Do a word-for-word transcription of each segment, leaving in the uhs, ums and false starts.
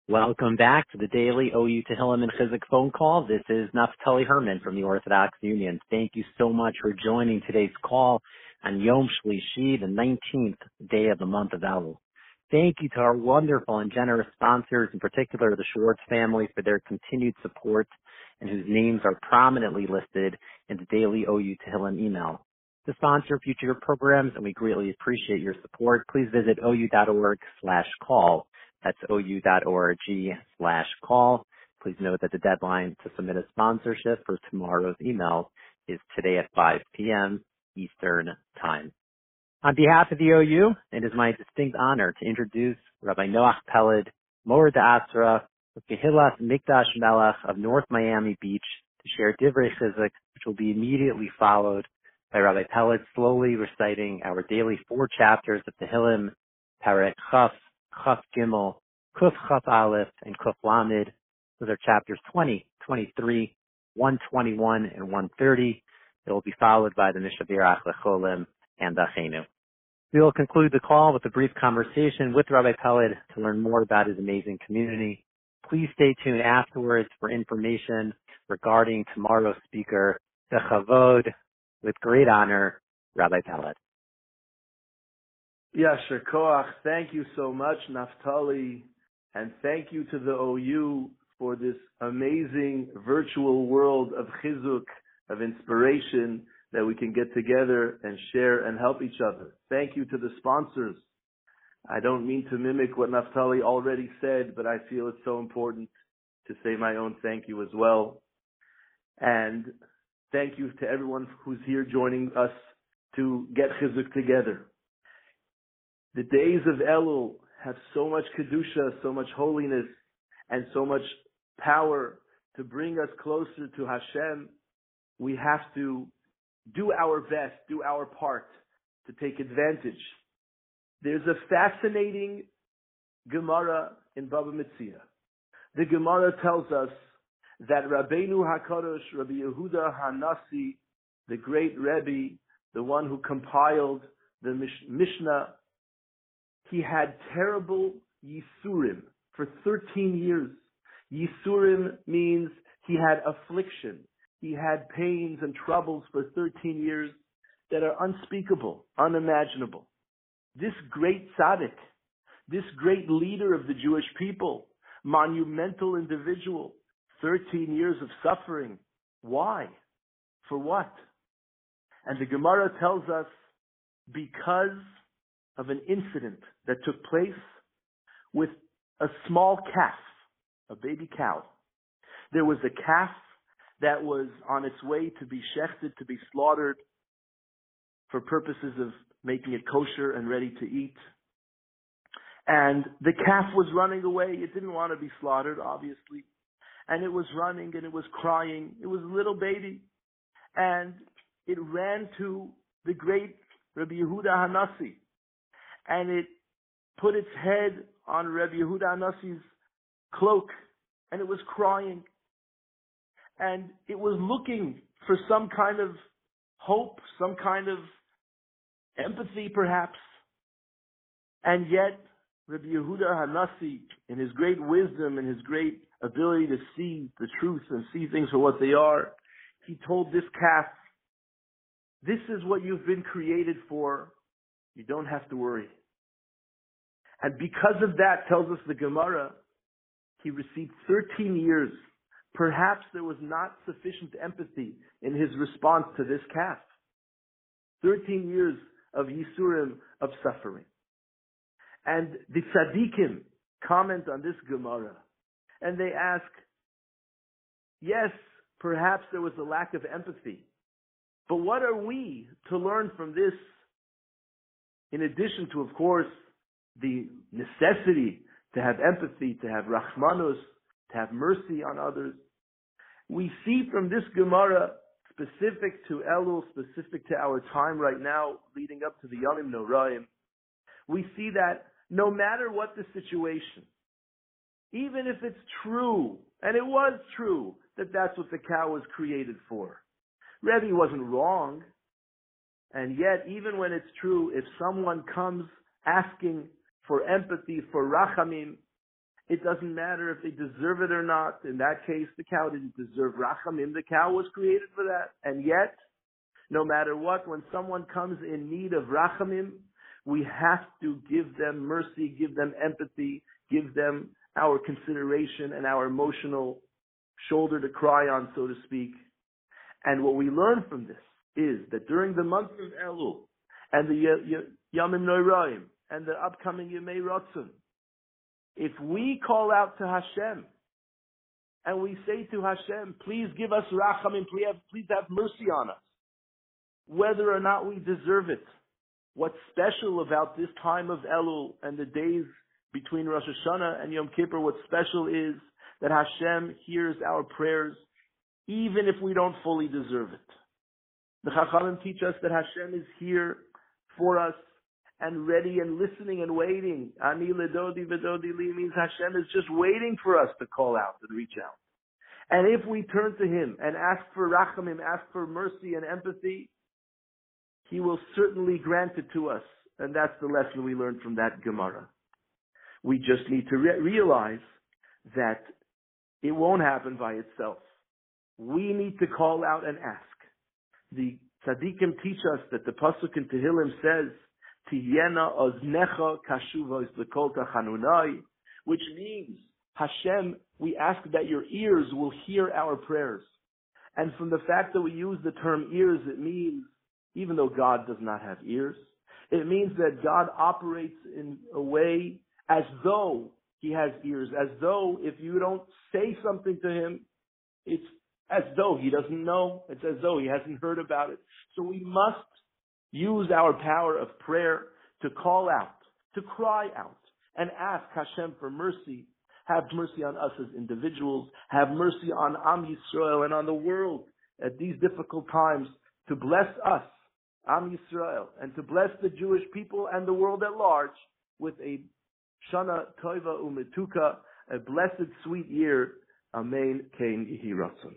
Welcome back to the daily O U Tehillim and Chizuk phone call. This is Naftali Herman from the Orthodox Union. Thank you so much for joining today's call on Yom Shlishi, the nineteenth day of the month of Elul. Thank you to our wonderful and generous sponsors, in particular the Schwartz family, for their continued support and whose names are prominently listed in the daily O U Tehillim email. To sponsor future programs, and we greatly appreciate your support, please visit ou.org slash call. That's ou.org slash call. Please note that the deadline to submit a sponsorship for tomorrow's email is today at five p.m. Eastern Time. On behalf of the O U, it is my distinct honor to introduce Rabbi Noach Peled, Mor D'Asra, of Kehillas Mikdash Melech of North Miami Beach, to share Divrei Chizuk, which will be immediately followed by Rabbi Peled slowly reciting our daily four chapters of Tehillim, Perek Chaf, Chaf Gimel, Kuf Chaf Aleph, and Kuf Lamed. Those are chapters twenty, twenty-three, one twenty-one, and one thirty. It will be followed by the Mishabirach Lecholim and Achenu. We will conclude the call with a brief conversation with Rabbi Peled to learn more about his amazing community. Please stay tuned afterwards for information regarding tomorrow's speaker, Bechavod. With great honor, Rabbi Peled. Yasher Koach, thank you so much, Naftali, and thank you to the O U for this amazing virtual world of chizuk, of inspiration that we can get together and share and help each other. Thank you to the sponsors. I don't mean to mimic what Naftali already said, but I feel it's so important to say my own thank you as well. And thank you to everyone who's here joining us to get chizuk together. The days of Elul have so much kedusha, so much holiness, and so much power to bring us closer to Hashem. We have to do our best, do our part to take advantage. There's a fascinating Gemara in Baba Metzia. The Gemara tells us that Rabbeinu HaKadosh, Rabbi Yehuda HaNasi, the great Rebbe, the one who compiled the Mish- Mishnah, he had terrible Yisurim for thirteen years. Yisurim means he had affliction. He had pains and troubles for thirteen years that are unspeakable, unimaginable. This great tzaddik, this great leader of the Jewish people, monumental individual, thirteen years of suffering. Why? For what? And the Gemara tells us because of an incident that took place with a small calf, a baby cow. There was a calf that was on its way to be shechted, to be slaughtered for purposes of making it kosher and ready to eat. And the calf was running away. It didn't want to be slaughtered, obviously. And it was running and it was crying. It was a little baby. And it ran to the great Rabbi Yehuda HaNasi. And it put its head on Rabbi Yehuda HaNasi's cloak. And it was crying. And it was looking for some kind of hope, some kind of empathy perhaps. And yet, Rabbi Yehuda HaNasi, in his great wisdom and his great ability to see the truth and see things for what they are, he told this calf, this is what you've been created for. You don't have to worry. And because of that, tells us the Gemara, he received thirteen years. Perhaps there was not sufficient empathy in his response to this calf. thirteen years of Yisurim, of suffering. And the tzaddikim comment on this Gemara, and they ask, yes, perhaps there was a lack of empathy, but what are we to learn from this, in addition to, of course, the necessity to have empathy, to have rachmanus, to have mercy on others? We see from this Gemara, specific to Elul, specific to our time right now, leading up to the Yomim Noraim, we see that no matter what the situation, even if it's true, and it was true, that that's what the cow was created for, Rebbe wasn't wrong, and yet, even when it's true, if someone comes asking for empathy, for rachamim, It doesn't matter if they deserve it or not. In that case, the cow didn't deserve rachamim. The cow was created for that. And yet, no matter what, when someone comes in need of rachamim, we have to give them mercy, give them empathy, give them our consideration and our emotional shoulder to cry on, so to speak. And what we learn from this is that during the month of Elul and the Yamim Noraim and the upcoming Yemei Ratzon, if we call out to Hashem and we say to Hashem, please give us rachamim, please have, please have mercy on us, whether or not we deserve it. What's special about this time of Elul and the days between Rosh Hashanah and Yom Kippur, what's special is that Hashem hears our prayers even if we don't fully deserve it. The Chachamim teach us that Hashem is here for us and ready and listening and waiting. Ani ledodi vedodi li means Hashem is just waiting for us to call out and reach out. And if we turn to Him and ask for rachamim, ask for mercy and empathy, He will certainly grant it to us. And that's the lesson we learned from that Gemara. We just need to re- realize that it won't happen by itself. We need to call out and ask. The tzaddikim teach us that the pasuk in Tehillim says, Tiyena oznecha kashuva l'kol tachanunai, which means, Hashem, we ask that your ears will hear our prayers. And from the fact that we use the term ears, it means, even though God does not have ears, it means that God operates in a way as though He has ears, as though if you don't say something to Him, it's as though He doesn't know, it's as though He hasn't heard about it. So we must use our power of prayer to call out, to cry out, and ask Hashem for mercy. Have mercy on us as individuals, have mercy on Am Yisrael and on the world at these difficult times, to bless us, Am Yisrael, and to bless the Jewish people and the world at large with a Shana Tova Umetuka, a blessed, sweet year. Amen. Kein Yehi Ratzon.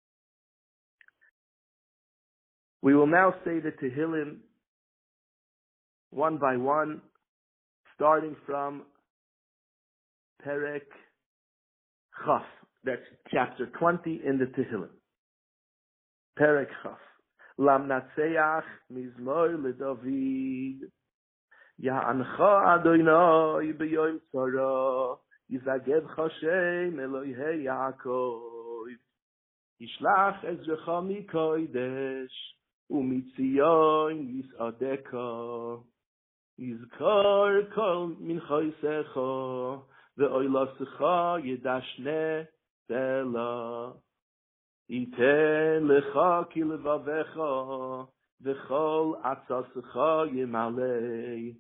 We will now say the Tehillim one by one, starting from Perek Chaf. That's chapter twenty in the Tehillim. Perek Chaf. Lam Natseach Mizmor LeDavid. Ya'ancha Adonai b'yom tzara. Yizaged Hashem Elohei Yaakov. Yishlach Ezrecha mikodesh. Umitzion Yisadeka. Yizkor kol minchaisecha. Ve'oilasecha yedashne tela. Iten lecha ki levavecha. V'chol atzasecha yemalei.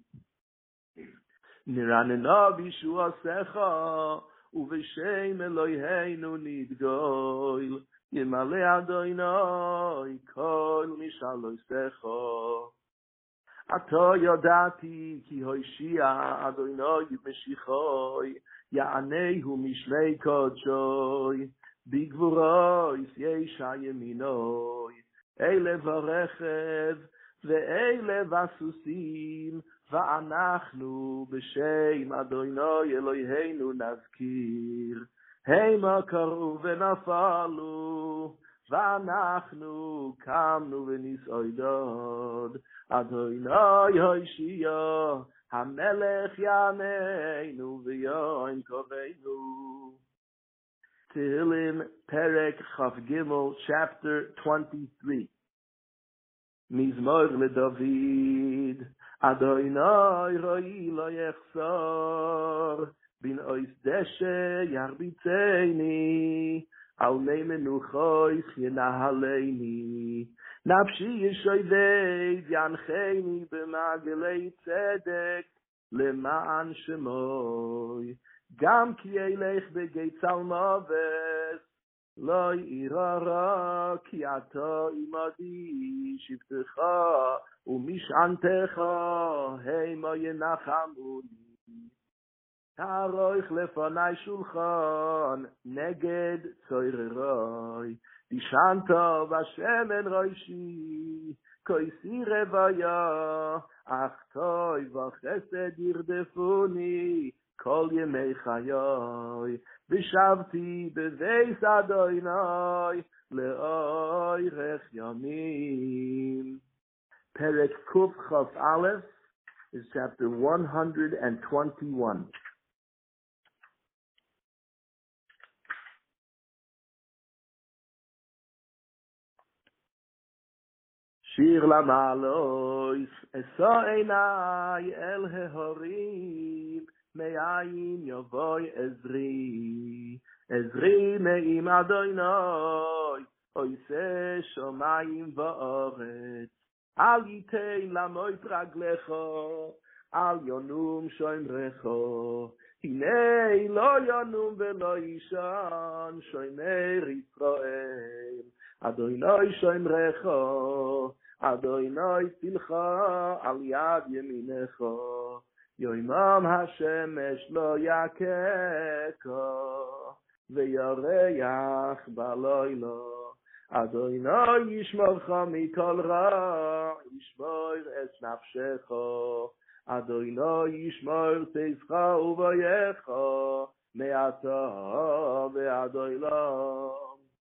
Niranena b'shuasecha. Uv'shem Eloheinu nidgoil. Yemalei Adonai kol mishalosecha. Ato yodati ki hoshia Adonai b'shichoi. Ya'anehu mishlei kodshoi. Bigvurois yesha yeminoi. Eile varechev ve'eile vasusim. Va'anachnu b'shem Adonai Eloheinu nazkir. Heima karu v'nafalu. Va'anachnu kamnu v'nisoidod. Adonai hoshia. Hamelech yameinu v'yoim koveinu. Tehillim Perek Chaf Gimel, chapter twenty-three. Mizmor LeDavid. Adonai roi lo yechsor. Bin ois deshe yarbitzeini. Al nei menuchois yenahaleini. Nafshi yeshoived yancheini b'magelei tzedek. Leman shemoi. Gam ki elech begeit salmoves. Lo irara ki ato imadi. Shivtecha umishantecha. Heima yenachamuni. Taroich lefanai shulchan. Neged tzoireroi. Dishanta v'ashemen roishi. Koisi revaya. Ach toi v'chesed yirdefuni. kol yemei chayoy, v'shavti beveis Adonai le'oirech yamim. Perek Kuf Chaf Aleph is chapter one hundred twenty-one. Shir lamalois esa einai el hehorim me'ayin yovoy ezri ezri me'im Adonai oise shomayim va'oretz al yitein lamoit raglecho al yonum shoimrecho hinei lo yonum velo yishan shoimer Yisrael Adonai shoimrecho Adonai tilcha al yad yeminecho yoimam hashemesh lo yakeko ve'yareach baloilo Adonai yishmorcha mikol ra yishmor es nafshecho Adonai yishmor teischa uvayecho me'ata ve'adoilam.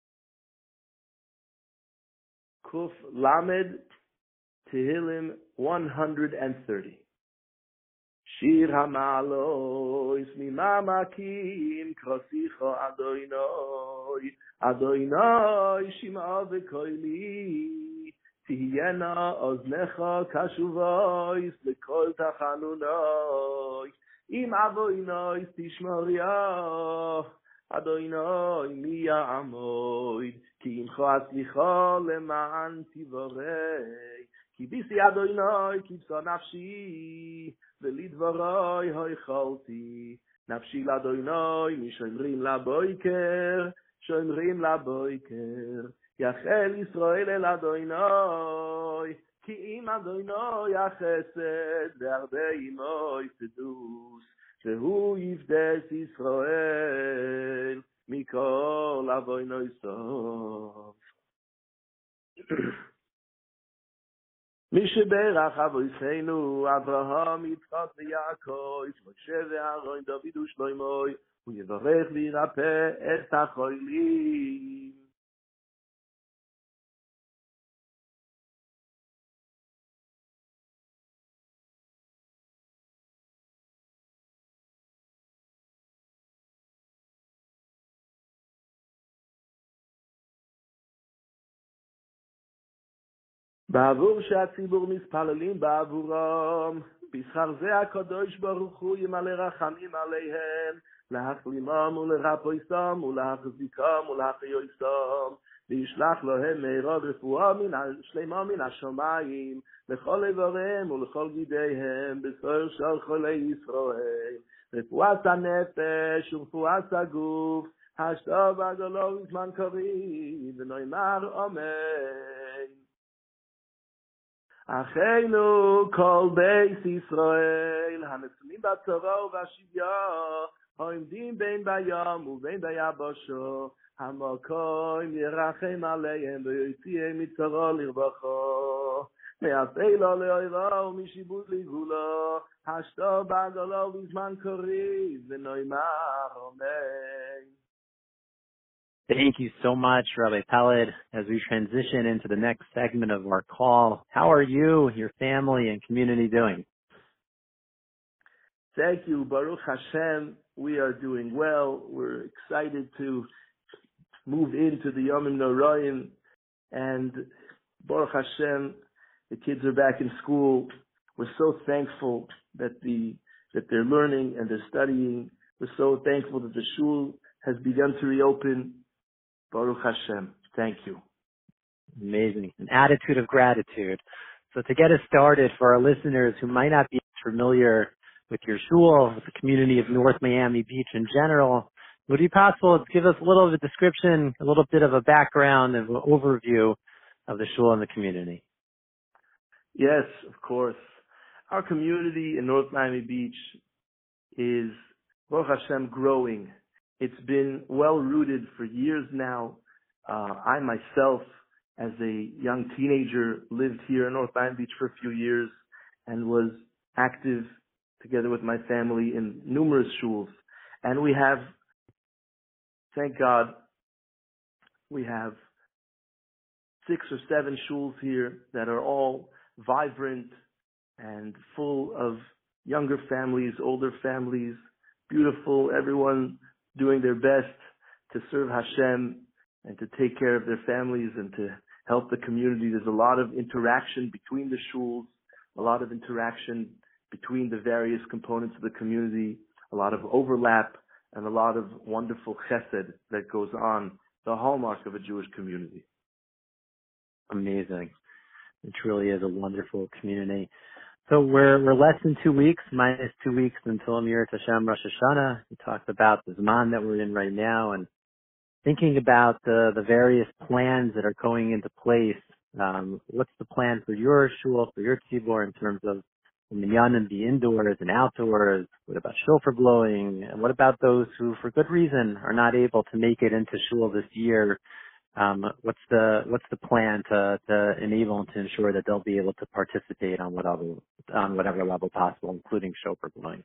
Kuf Lamed Tehillim one hundred thirty. Shir Hamalois Mimamakim Krosicho Adonai Adonai Shima V'Koili Tihiyena Oznecha Kashuvois L'Kol Tachanunoi Im Avoinoi Tishmoriyah Adonai mi ya'amoid ki imcho atzlicha leman tivorei ki bisi Adonai kibsa nafshi velidvoroi hoicholti nafshi l'Adonai mi shoimrim laboiker shoimrim laboiker yachel Yisrael el Adonai ki im Adonai achesed ve'arbe imoi tzedus Shehu yivdes Yisrael mikol avoinoisov. Misheberach avoiseinu Avraham Yitzchak veYaakov Moshe veAaron David uShlomo uYivarech v'yirapeh et hacholim. בעבור שהציבור מתפללים בעבורם, בשכר זה הקדוש ברוך הוא ימלא רחמים עליהם, להחלימם ולרפאותם ולהחזיקם ולהחיותם, וישלח להם מהרה רפואה שלמה מן השמיים, לכל איבריהם ולכל גידיהם, בשר של חולי ישראל, רפואת הנפש ורפואת הגוף, השטוב הגדול וזמן קריב, ונאמר אמן. אחינו כל בית ישראל, הנתונים בצרה ובשוויה, העומדים בין בים ובין ביבשה, המקום ירחם עליהם ויוציאם מצרה לרווחה, מאפלה לאויבה ומשיבוד לגבולה, השטוב בגדולה ובזמן קריב, ונאמר אמן. Thank you so much, Rabbi Peled. As we transition into the next segment of our call, how are you, your family, and community doing? Thank you, Baruch Hashem. We are doing well. We're excited to move into the Yomim Noraim, and Baruch Hashem, the kids are back in school. We're so thankful that the that they're learning and they're studying. We're so thankful that the shul has begun to reopen. Baruch Hashem. Thank you. Amazing. An attitude of gratitude. So to get us started, for our listeners who might not be familiar with your shul, with the community of North Miami Beach in general, would it be possible to give us a little of a description, a little bit of a background and an overview of the shul and the community? Yes, of course. Our community in North Miami Beach is, Baruch Hashem, growing. It's been well-rooted for years now. Uh, I myself, as a young teenager, lived here in North Miami Beach for a few years and was active together with my family in numerous shuls. And we have, thank God, we have six or seven shuls here that are all vibrant and full of younger families, older families, beautiful, everyone doing their best to serve Hashem and to take care of their families and to help the community. There's a lot of interaction between the shuls, a lot of interaction between the various components of the community, a lot of overlap, and a lot of wonderful chesed that goes on, the hallmark of a Jewish community. Amazing. It truly is a wonderful community. So we're we're less than two weeks, minus two weeks until Amirat Hashem Rosh Hashanah. We talked about the Zman that we're in right now, and thinking about the the various plans that are going into place. Um, what's the plan for your shul, for your tzibor, in terms of the minyanim, the indoors and outdoors? What about shofar blowing? And what about those who, for good reason, are not able to make it into shul this year? Um, what's the what's the plan to, to enable and to ensure that they'll be able to participate on whatever on whatever level possible, including shofar blowing?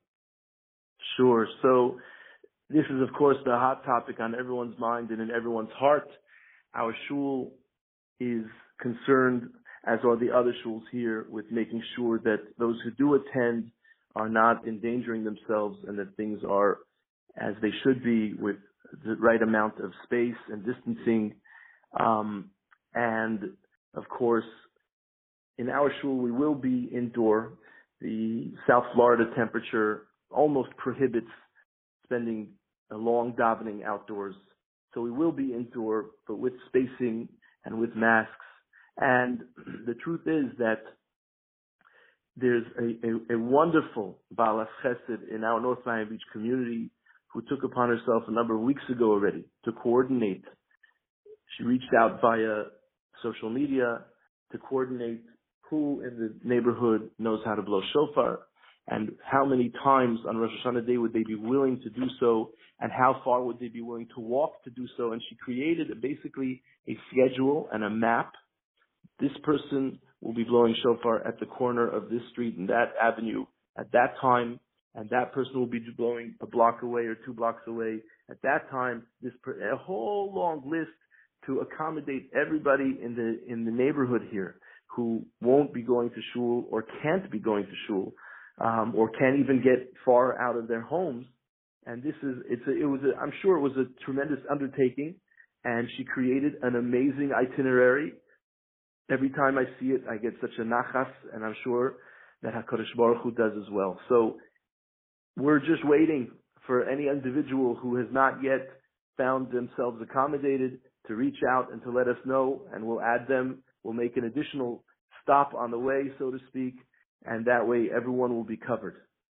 Sure. So this is, of course, the hot topic on everyone's mind and in everyone's heart. Our shul is concerned, as are the other shuls here, with making sure that those who do attend are not endangering themselves and that things are as they should be, with the right amount of space and distancing. Um, and of course, in our shul, we will be indoor. The South Florida temperature almost prohibits spending a long davening outdoors. So we will be indoor, but with spacing and with masks. And the truth is that there's a, a, a wonderful Baal Chesed in our North Miami Beach community who took upon herself a number of weeks ago already to coordinate. She reached out via social media to coordinate who in the neighborhood knows how to blow shofar and how many times on Rosh Hashanah Day would they be willing to do so and how far would they be willing to walk to do so. And she created a, basically a schedule and a map. This person will be blowing shofar at the corner of this street and that avenue at that time, and that person will be blowing a block away or two blocks away at that time. This per- a whole long list to accommodate everybody in the in the neighborhood here who won't be going to shul or can't be going to shul, um, or can't even get far out of their homes. And this is it's a, it was a, I'm sure it was a tremendous undertaking, and she created an amazing itinerary. Every time I see it, I get such a nachas, and I'm sure that HaKadosh Baruch Hu does as well. So we're just waiting for any individual who has not yet found themselves accommodated to reach out and to let us know, and we'll add them. We'll make an additional stop on the way, so to speak, and that way everyone will be covered.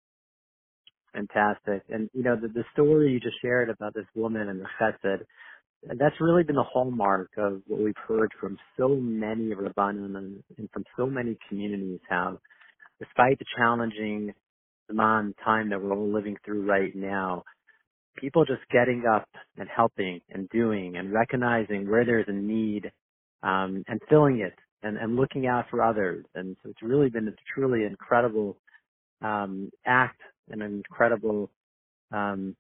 Fantastic. And, you know, the, the story you just shared about this woman and the chesed, that's really been the hallmark of what we've heard from so many Rabbanim and, and from so many communities, how despite the challenging Zman time that we're all living through right now, people just getting up and helping and doing and recognizing where there's a need, um, and filling it and, and looking out for others. And so it's really been a truly incredible um, act and an incredible, um,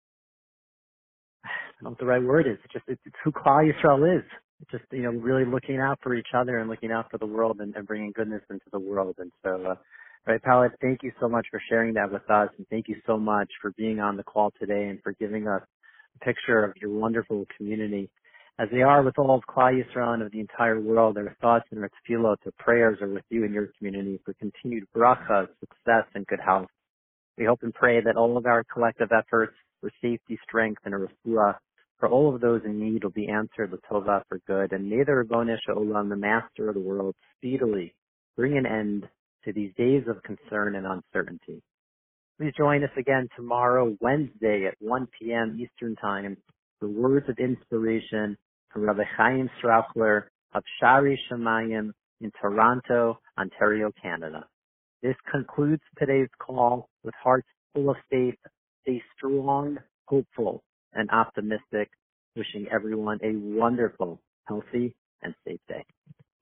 I don't know what the right word is. It's just it's, it's who Klal Yisrael is. It's just, you know, really looking out for each other and looking out for the world and, and bringing goodness into the world. And so, uh, right, Pallet, thank you so much for sharing that with us, and thank you so much for being on the call today and for giving us a picture of your wonderful community. As they are with all of Klal Yisrael and of the entire world, our thoughts and our tefillot, our prayers are with you and your community for continued bracha, success, and good health. We hope and pray that all of our collective efforts for safety, strength, and a refuah for all of those in need will be answered l'tova, for good. And may the Ribono Shel Olam, the Master of the world, speedily bring an end to these days of concern and uncertainty. Please join us again tomorrow, Wednesday at one p.m. Eastern Time, for words of inspiration from Rabbi Chaim Strauchler of Shari Shemayim in Toronto, Ontario, Canada. This concludes today's call with hearts full of faith. Stay strong, hopeful, and optimistic. Wishing everyone a wonderful, healthy, and safe day.